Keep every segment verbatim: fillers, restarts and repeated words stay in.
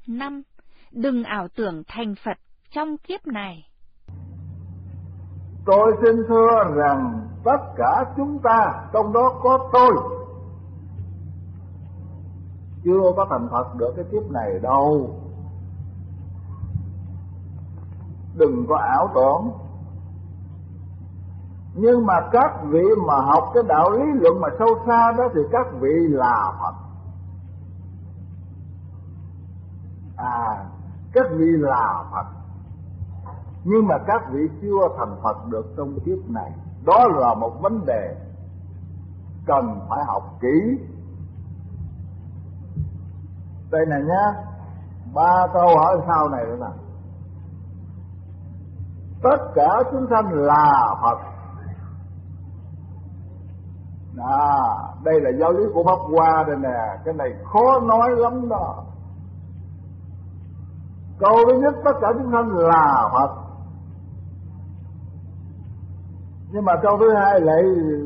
năm. Đừng ảo tưởng thành Phật trong kiếp này. Tôi xin thưa rằng tất cả chúng ta, trong đó có tôi, chưa có thành Phật được cái kiếp này đâu. Đừng có ảo tưởng. Nhưng mà các vị mà học cái đạo lý luận mà sâu xa đó thì các vị là Phật. À, các vị là Phật. Nhưng mà các vị chưa thành Phật được trong kiếp này. Đó là một vấn đề cần phải học kỹ. Đây này nhá, ba câu hỏi sau này nữa nè. Tất cả chúng sanh là Phật. À, đây là giáo lý của Pháp Hoa đây nè. Cái này khó nói lắm đó. Câu thứ nhất, tất cả chúng sanh là Phật. Nhưng mà câu thứ hai lại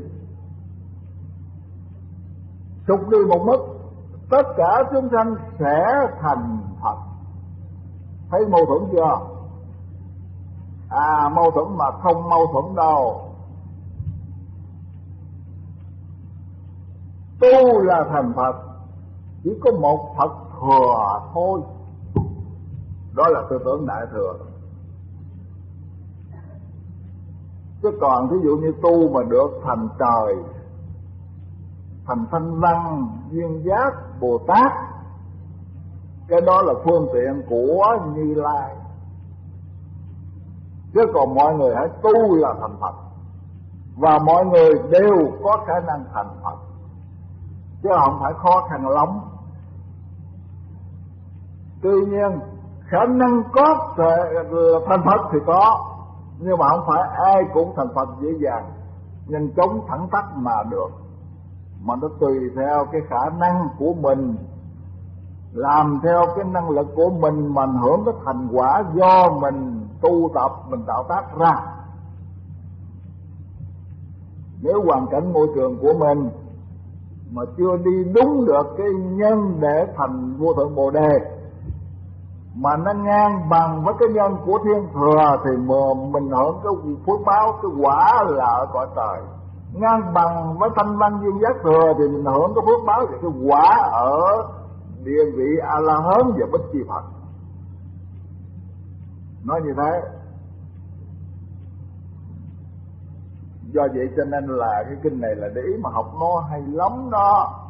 sụt đi một mức, tất cả chúng sanh sẽ thành Phật. Thấy mâu thuẫn chưa? À, mâu thuẫn mà không mâu thuẫn đâu. Tu là thành Phật, chỉ có một Phật thừa thôi. Đó là tư tưởng Đại Thừa. Chứ còn ví dụ như tu mà được thành trời, thành Thanh Văn, Duyên Giác, Bồ Tát, cái đó là phương tiện của Như Lai. Chứ còn mọi người hãy tu là thành Phật. Và mọi người đều có khả năng thành Phật, chứ không phải khó khăn lắm. Tuy nhiên khả năng có thành Phật thì có, nhưng mà không phải ai cũng thành Phật dễ dàng, nhanh chóng thẳng tắc mà được. Mà nó tùy theo cái khả năng của mình, làm theo cái năng lực của mình mà hưởng cái thành quả do mình tu tập, mình tạo tác ra. Nếu hoàn cảnh môi trường của mình mà chưa đi đúng được cái nhân để thành vô thượng Bồ Đề, mà nó ngang bằng với cái nhân của Thiên Thừa, thì mình hưởng cái phước báo, cái quả là ở cõi trời. Ngang bằng với Thanh Văn Duyên Giác Thừa thì mình hưởng cái phước báo và cái quả ở địa vị A La Hán và Bích Chi Phật. Nói như thế. Do vậy cho nên là cái kinh này là để ý mà học nó hay lắm đó.